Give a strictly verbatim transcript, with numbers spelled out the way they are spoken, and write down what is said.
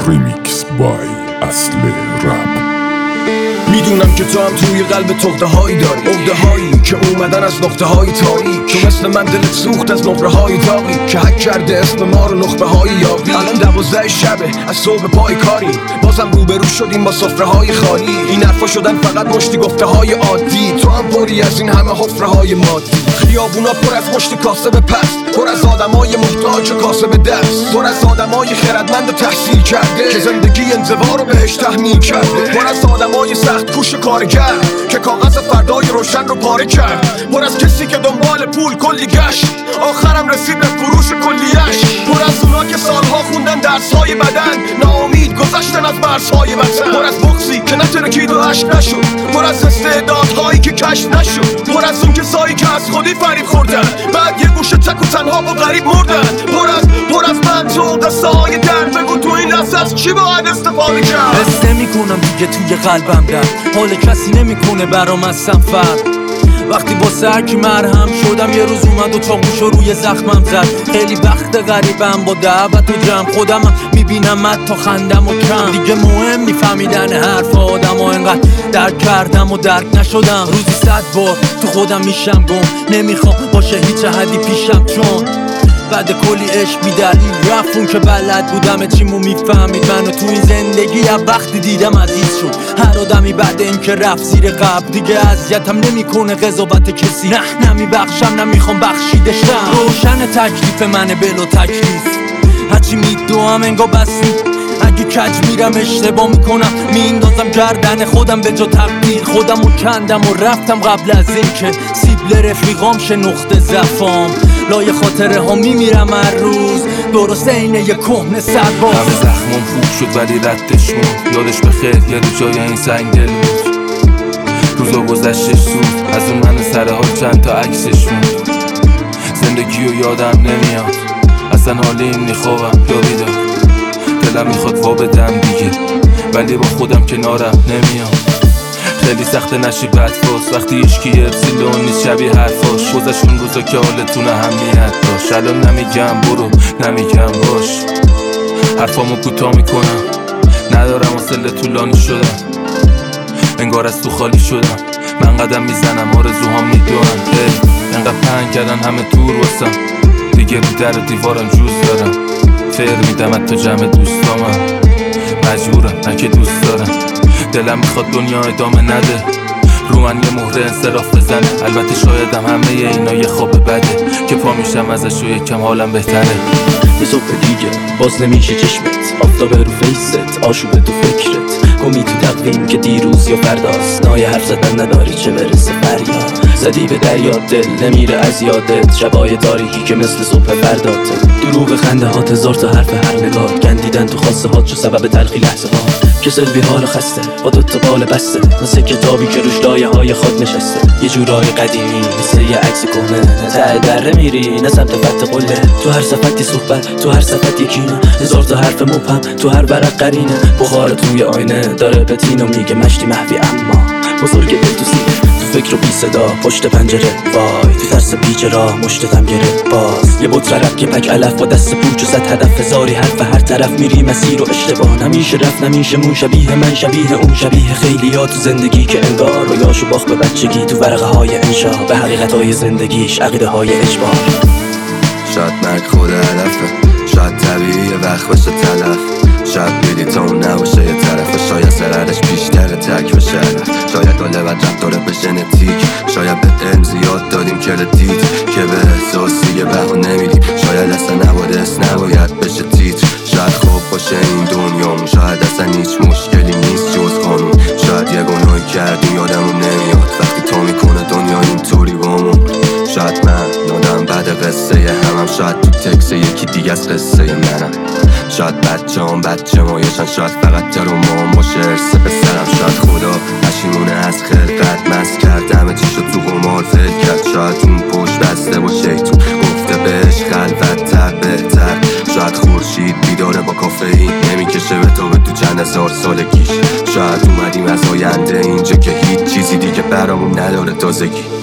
ریمیکس بای اصل رپ. میدونم که تو هم توی قلب تخته هایی داری، عقده هایی که اومدن از نقطه های تاریک. تو مثل من دلت سوخت از نقره های داغی که حک کرده اسم ما رو نخبه های یاقی. الان دوازده شبه از صبح پای کاری، بازم روبرو شدیم با سفره های خالی. این حرفا شدن فقط مشتی گفته های عادی، تو هم پری از این همه حفره های مادی. خیابونا پر از مشتی کاسب پست، پر از آدمای محتاج و کاسب دست، پر از آدمای خردمند و تحصیل کرده که زندگی انزوا رو بهش تحمیل کرده، پر از آدمای سخت کوش کارگر که کاغذ فردای روشن رو پاره کرد، پر از کسی که دنبال پول کلی گشت آخرم رسید به فروش کلیش، پر از اونا که سالها خوندن درس‌های بدن ناامید گذشتن از مرزهای وطن، پر از بغضی که نترکید و عشق نشد، پر از استعدادهایی که کشف نشد، پر از اون کسایی که از خودی فریب خوردن بعد یه گوشه تک و تنها و غریب مردن، پر از پر از منطق و قصه های درد. بگو تو این لحظه از چی باید استفاده کرد؟ حس نمی‌کنم دیگه توی قلبم درد، حال کسی نمیکنه برام از سفر. وقتی با سرکی مرهم شدم یه روز اومد و چاقوشو روی زخمم زد. خیلی وقت غریبم با دعوت و جمع، خودم میبینم تا خندم و کم. دیگه مهم نی فهمیدن حرف آدم و انقدر درک کردم و درک نشدم. روزی صد بار تو خودم میشم گم، نمیخوام باشه هیچ حدی پیشم، چون بعد کلی عشق بی دلیل رفت اون که بلد بودم چیمو میفهمید منو. تو این زندگی از وقتی دیدم عزیز شد هر آدمی بعد این که رفت زیر قبل. دیگه اذیتم نمیکنه قضاوت کسی، نه نمیبخشم نمیخوام بخشیدشم. روشن تکلیف منه بلا تکلیف، هرچی میدوام انگار بسی. اگه کج میرم اشتباه میکنم میندازم گردن خودم به جا تقدیر. خودم رو کندم و رفتم قبل از این که سیبل رفیقام شه نقطه ضعفام. لای خاطره ها میمیرم هر روز درست اینه یه کهنه صد باز. همه زخمم خوب شد ولی ردش موند، یادش بخیر یه رو جای این سنگ دل بود. روزا گذشتش زود از اون من سر حال چند تا عکسش موند. زندگی رو یادم نمیاد اصلا، حالی این میخوابم یا بیدار. دلم میخواد وا بدم دیگه ولی با خودم کنارم نمیام. خیلی سخت نشی بدفاز وقتی اشکی اپسیلون نیست شبیه حرفاش. گذشت اون روزا که حالتون اهمیت داشت، الان نمیگم برو نمیگم باش. حرفامو کوتاه میکنم ندارم حوصله طولانی شدم، انگار از تو خالی شدم. من قدم میزنم آرزوهام میدونن انقدر پنگ کردن همه دور واسم. دیگه رو در و دیوارم جوز دارم، فر میدم حتی جمع دوستامم. مجبورم نه که دوست دارم، دلم میخواد دنیا ادامه نده، رو من یه مهره انصراف بزنه. البته شایدم همه اینا یه خواب بده که پا میشم ازش و یکم حالم بهتره. یه صبح دیگه باز نمیشه چشمت، آفتاب رو فیست، آشوب تو فکرت، گمی تو تقویم که دیروز یا فرداست. نای حرف زدن نداری چه برسه فریاد، زدی به دریا دل نمیره از یادت. شبای تاریکی که مثل صبح فرداته، دروغ خنده هات هزار تا حرف هر نگاه. گندیدن تو خواسته هات شو سبب تلخی لحظه ها. کسل بی حال خسته با دوتا بال بسته، مثل کتابی که روش لایه های خاک نشسته. یه جورای قدیمی مثل یه عکس کهنه، نه ته دره میری نه سمت فتح قله. تو هر صفتی صحبت، تو هر صفت یکینه، هزار تا حرف مبهم تو هر ورق قرینه. بخار توی آینه داره به تینو میگه مشتی محوی اما بزرگ دل تو سینه. تو فکر و بی صدا پشت پنجره وای، تو ترس پیچ راه مشتتم گره باز. یه بوت رفت که پک علف با دست پوچ و صد هدف هزاری حرف هر طرف میری مسیر و اشتباه. نمیشه رفت نمیشه مون، شبیه من شبیه اون شبیه خیلی ها تو زندگی که انگار رویاشو باخت به بچگی. تو ورقه های انشا به حقیقت های زندگیش عقیده های اجبار. شاید مرگ خود هدفه، شاید طبیعیه وقت باشه تلف، شاید بیدی تا اون نباشه یه طرف، و شاید ضررش بیشتره تک بشه. شاید داله و رب داره به ژنتیک، شاید به علم زیاد دادیم کردیت که به احساسی یه بها نمیدیم. شاید اصلا نباید اسم نباید بشه تیتر، شاید خوب باشه این دنیامون، شاید اصلا هیچ مشکلی نیست جز قانون. شاید یه گناهی کردیم یادمون نمیاد وقتی تا میکنه دنیا اینطوری بامون. شاید من نادم بعد قصه همم، شاید تو تکس یکی دیگه از قصه منم. شاید بچه هم بچه مایشن، شاید فقط ترومام باشه ارث پسرم. شاید خدا پشیمونه از خلقت مست کرد همه چی شد تو قمار فکر کرد. شاید اون پشت بسته با شیطون گفته بهش خلوت تر بهتر. شاید خورشید بیداره با کافئین نمیکشه به تو به تو چند هزار سالگیش. شاید اومدیم از آینده اینجا که هیچ چیزی دیگه برامون نداره تازگی.